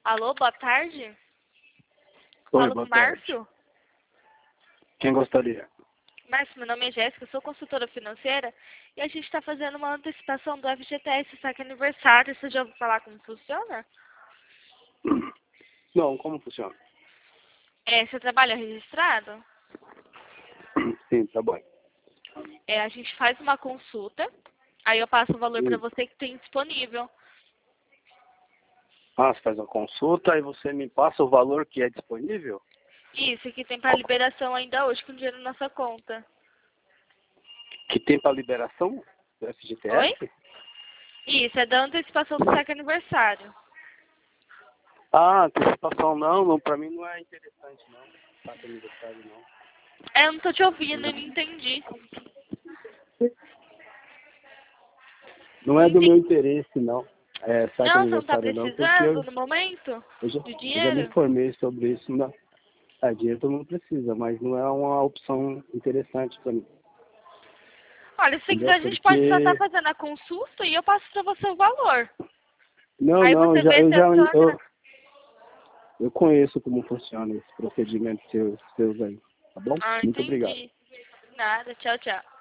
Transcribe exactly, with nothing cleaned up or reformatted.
Alô, boa tarde. Oi, Falo boa com o tarde. Márcio. Quem gostaria? Márcio, meu nome é Jéssica, eu sou consultora financeira e a gente está fazendo uma antecipação do F G T S, saque aniversário. Você já ouviu falar como funciona? Não, como funciona? É, você trabalha registrado? Sim, tá bom. É, a gente faz uma consulta, aí eu passo o valor para Hum. você que tem disponível. Ah, você faz uma consulta e você me passa o valor que é disponível? Isso, que tem para liberação ainda hoje com dinheiro na sua conta. Que tem para liberação do F G T Oi? S? Isso, é da antecipação do saque aniversário. Ah, antecipação não, não, pra mim não é interessante não. Saca aniversário não. É, eu não tô te ouvindo, eu não entendi. Não é do meu interesse não. É, saca Não, você não tá aniversário não, porque eu, precisando no momento eu, já, de eu já me dinheiro? informei sobre isso. Não. É, dinheiro todo mundo precisa, mas não é uma opção interessante pra mim. Olha, se você quiser, Entendeu? a gente pode só estar Porque... fazendo a consulta e eu passo pra você o valor. Não, Aí não, eu você já, vê eu se é já, do seu eu, agrado. eu conheço como funciona esse procedimento seus, seus aí, tá bom? Ah, Muito obrigado. entendi. Nada, tchau, tchau.